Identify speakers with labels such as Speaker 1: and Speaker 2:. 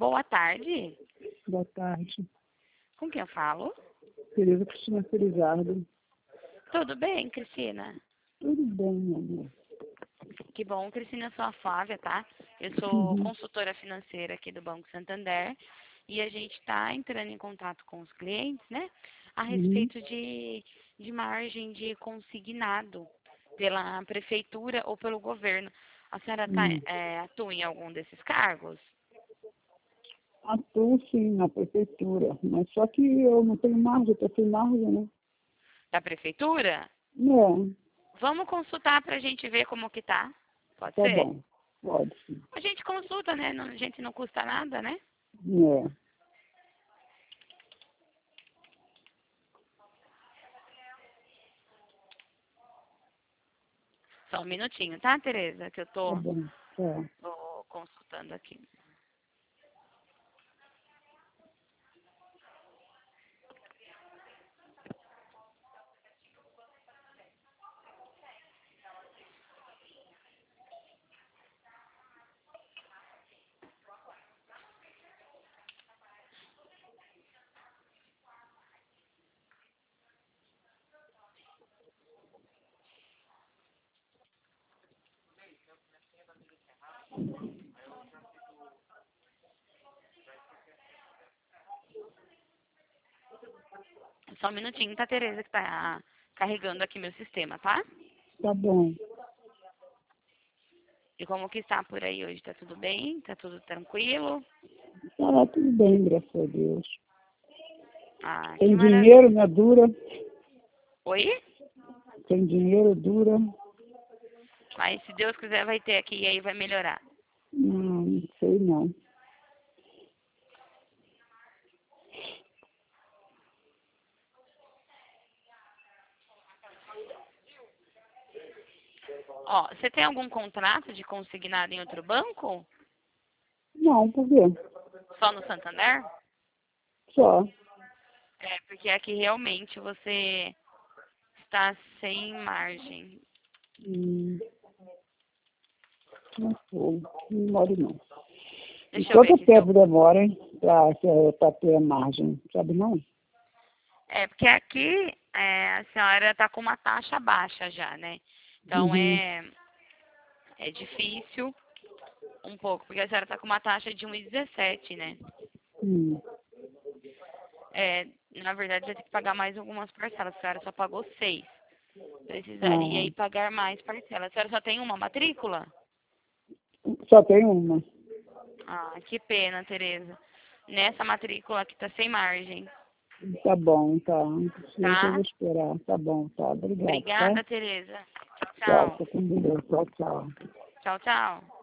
Speaker 1: Boa tarde.
Speaker 2: Boa tarde.
Speaker 1: Com quem eu falo?
Speaker 2: Tereza Cristina Felizardo.
Speaker 1: Tudo bem, Cristina?
Speaker 2: Tudo bem, meu amor.
Speaker 1: Que bom, Cristina, eu sou a Flávia, tá? Eu sou
Speaker 2: Uhum.
Speaker 1: consultora financeira aqui do Banco Santander e a gente está entrando em contato com os clientes, né? A respeito de margem de consignado pela prefeitura ou pelo governo. A senhora
Speaker 2: Uhum.
Speaker 1: atua em algum desses cargos?
Speaker 2: Atuo sim na prefeitura, mas só que eu não tenho margem, eu estou sem margem, né?
Speaker 1: Da prefeitura?
Speaker 2: Não,
Speaker 1: Vamos consultar para a gente ver como que tá. Pode
Speaker 2: tá
Speaker 1: ser?
Speaker 2: bom, pode sim.
Speaker 1: A gente consulta, né? A gente não custa nada, né?
Speaker 2: É.
Speaker 1: Só um minutinho, tá, Tereza? Que eu
Speaker 2: Tá
Speaker 1: tô
Speaker 2: bom, tá.
Speaker 1: consultando aqui. Só um minutinho, tá, Tereza, que tá carregando aqui meu sistema, tá?
Speaker 2: Tá bom.
Speaker 1: E como que está por aí hoje? Tá tudo bem? Tá tudo tranquilo?
Speaker 2: Tá tudo bem, graças a Deus.
Speaker 1: Ah, que
Speaker 2: Tem dinheiro,
Speaker 1: maravilha.
Speaker 2: né? Dura.
Speaker 1: Oi?
Speaker 2: Tem dinheiro, dura.
Speaker 1: Mas se Deus quiser vai ter aqui e aí vai melhorar.
Speaker 2: Não sei não.
Speaker 1: Ó, você tem algum contrato de consignado em outro banco?
Speaker 2: Não, por quê?
Speaker 1: Só no Santander?
Speaker 2: Só.
Speaker 1: É, porque aqui realmente você está sem margem.
Speaker 2: Hum, não sei. Não moro não. E
Speaker 1: Deixa eu ver
Speaker 2: quanto
Speaker 1: aqui se eu...
Speaker 2: tempo demora, hein, pra ter a margem? Sabe não?
Speaker 1: É, porque aqui a senhora está com uma taxa baixa já, né? Então
Speaker 2: Uhum.
Speaker 1: é difícil um pouco, porque a senhora está com uma taxa de 1,17, né?
Speaker 2: Hum.
Speaker 1: É, na verdade, vai ter que pagar mais algumas parcelas. A senhora só pagou 6. Precisaria
Speaker 2: Ah,
Speaker 1: aí pagar mais parcelas. A senhora só tem uma matrícula?
Speaker 2: só tem uma.
Speaker 1: Ah, que pena, Tereza. Nessa matrícula que tá sem margem,
Speaker 2: Tá bom, tá. Deixa eu
Speaker 1: tá?
Speaker 2: vou esperar. Tá bom, tá. Obrigado, tá?
Speaker 1: Obrigada, Tereza. Tchau,
Speaker 2: Tchau,
Speaker 1: tchau.
Speaker 2: fica com Deus. Tchau, tchau.
Speaker 1: Tchau, tchau.